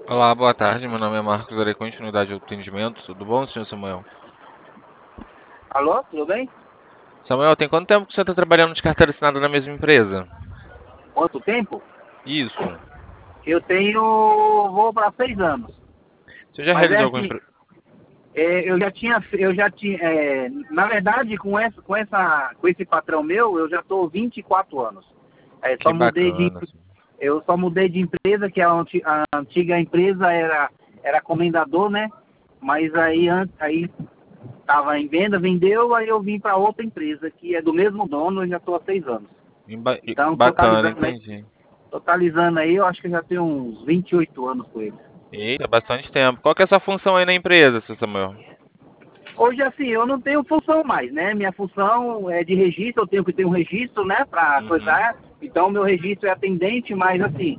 Olá, boa tarde. Meu nome é Marcos, darei continuidade ao atendimento. Tudo bom, senhor Samuel? Alô, tudo bem? Samuel, tem quanto tempo que você está trabalhando de carteira assinada na mesma empresa? Quanto tempo? Isso. Eu tenho, vou para 6 anos. Você já Mas é realizou algum assim, empre... na verdade, com esse patrão meu, eu já estou 24 anos. É, Que só mudei de, bacana, senhor. eu só mudei de empresa, que a antiga empresa era comendador, né? Mas aí, Uhum. aí estava em venda, vendeu, aí eu vim para outra empresa, que é do mesmo dono, eu já estou há 6 anos. Então, Bacana, entendi. totalizando aí, eu acho que eu já tenho uns 28 anos com ele. Eita, bastante tempo. Qual que é a sua função aí na empresa, senhor Samuel? Hoje, assim, eu não tenho função mais, né? Minha função é de registro, eu tenho que ter um registro, né, para Uhum. coisar. Então, meu registro é atendente, mas, assim,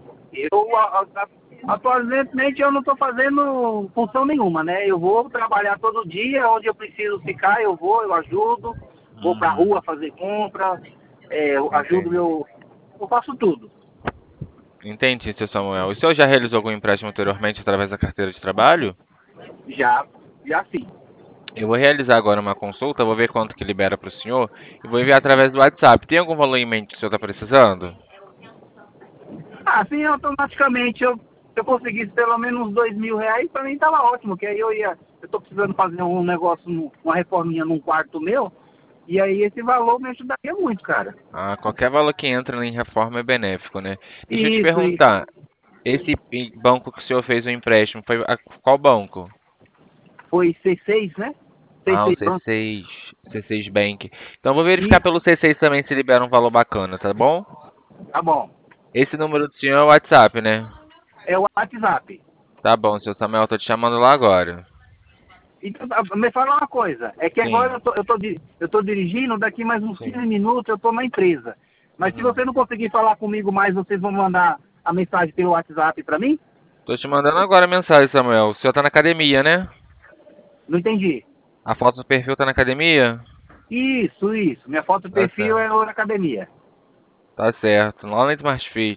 atualmente eu não estou fazendo função nenhuma, né? Eu vou trabalhar todo dia, onde eu preciso ficar, eu ajudo, vou para a Uhum. rua fazer compra, eu ajudo Entendi. eu faço tudo. Entendi, senhor Samuel. E o senhor já realizou algum empréstimo anteriormente através da carteira de trabalho? Já, já sim. Eu vou realizar agora uma consulta, vou ver quanto que libera para o senhor e vou enviar através do WhatsApp. Tem algum valor em mente que o senhor está precisando? Assim, automaticamente, se eu conseguisse pelo menos uns R$ 2.000, para mim tava ótimo, que aí eu tô precisando fazer um negócio, uma reforminha num quarto meu, e aí esse valor me ajudaria muito, cara. Ah, qualquer valor que entra em reforma é benéfico, né? Deixa eu te Isso. perguntar, esse banco que o senhor fez o empréstimo foi qual banco? Foi C6, né? Ah, o C6 Banco. C6, C6 Bank. Então eu vou verificar Isso, pelo C6 também se libera um valor bacana, tá bom? tá bom. Esse número do senhor é o WhatsApp, né? É o WhatsApp. Tá bom, seu Samuel, tô te chamando lá agora. Então, me fala uma coisa, é que agora Sim, eu tô dirigindo, daqui mais uns 15 sim. minutos eu tô na empresa. Mas se Uhum. você não conseguir falar comigo mais, vocês vão mandar a mensagem pelo WhatsApp para mim? Tô te mandando agora a mensagem, Samuel. O senhor tá na academia, né? Não entendi. A foto do perfil tá na academia? Isso. Minha foto de Tá perfil certo. é na academia. Tá certo. Lá na Smart Fit.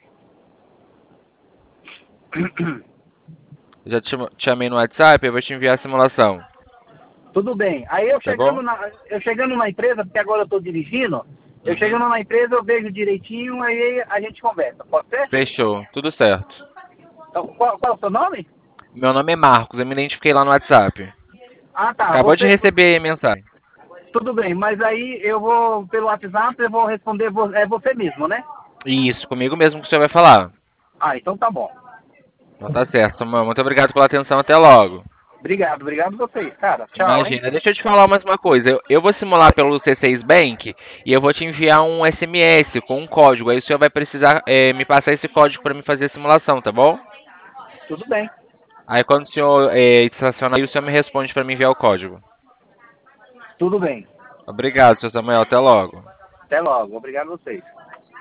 Já te chamei no WhatsApp, eu vou te enviar a simulação. Tudo bem. Aí Tá bom? eu chegando na empresa, porque agora eu estou dirigindo, eu Uhum. chegando na empresa, eu vejo direitinho, aí a gente conversa. Pode ser? Fechou. Tudo certo. Então, qual é o seu nome? Meu nome é Marcos, eu me identifiquei lá no WhatsApp. Ah, tá. Acabou de receber aí a mensagem. Tudo bem, mas aí eu vou, pelo WhatsApp, eu vou responder, é você mesmo, né? Isso, comigo mesmo que o senhor vai falar. Ah, então tá bom. Então tá certo, Samuel. Muito obrigado pela atenção. Até logo. Obrigado a vocês, cara. Tchau, hein? Imagina, deixa eu te falar mais uma coisa. Eu vou simular pelo C6 Bank e eu vou te enviar um SMS com um código. Aí o senhor vai precisar me passar esse código para me fazer a simulação, tá bom? Tudo bem. Aí quando o senhor estacionar aí, o senhor me responde para me enviar o código. Tudo bem. Obrigado, seu Samuel. Até logo. Até logo. Obrigado a vocês.